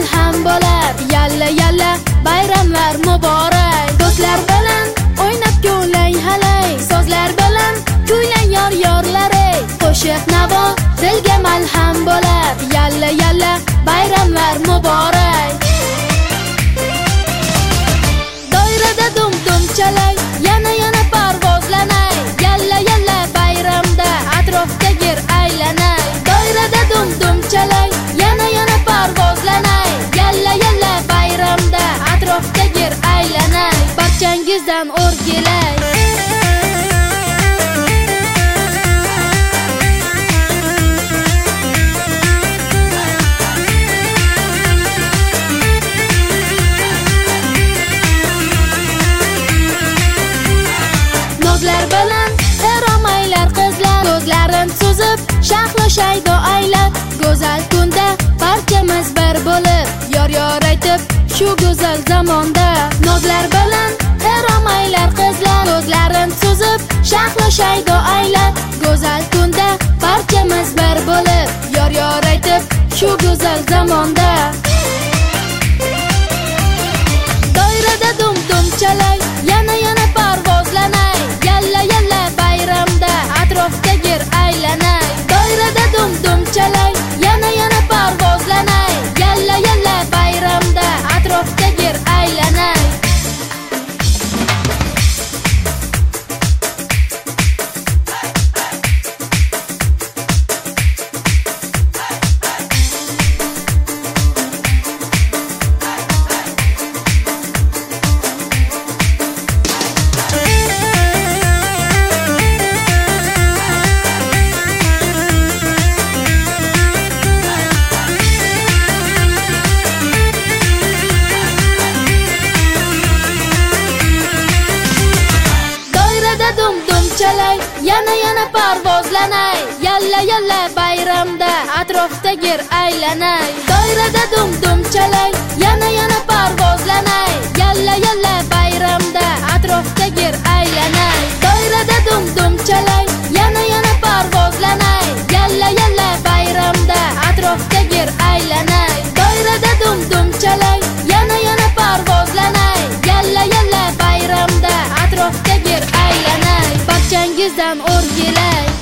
malham bo'lar. Yalla yalla bayramlar muborak. Do'stlar bilan o'ynab kuylang halay, sozlar bilan kuylang yor yorlari. Qo'shiq navo dilga malham bo'lar. Yalla yalla bayramlar muborak. Doirada dum dum chalay, yana yana parvozlanay. Yalla yalla bayramda atrofda gir aylanay. Doirada dum dum chalay, yana yana parvozlanay. Yalla yalla bayramda atrofda gir aylanay. Barchangizdan o'rgilay. Nozlar bilan eromaylar qizlar, ko'zlarin suzib shahloshaydo aylar. Go'zal kunda barchamiz bir bo'lib, yor yor aytib shu go'zal zamonda. Nozlar bilan eromaylar qizlar, ko'zlarin suzib shahloshaydo aylar. Go'zal kunda barchamiz bir bo'lib, yor yor aytib shu go'zal zamonda. Doirada dum dum chalay, yana yana parvozlanay. Yalla yalla bayramda atrofda gir aylanay. Doirada dum dum chalay, yana yana parvozlanay. Yalla yalla bayramda atrofda gir aylanay. Dum dum chalay, yana yana parvozlanay. Yalla yalla bayramda atrofda gir aylanay. Doirada dum dum chalay, yana yana parvozlanay. Yalla yalla bayramda atrofda gir aylanay. Doirada dum dum chalay, yana yana parvozlanay. Yalla yalla bayramda atrofda gir aylanay. Doirada dum dum chalay, yana yana parvozlanay. Yalla yalla bayramda atrofda gir aylanay. Barchangizdan o'rgilay.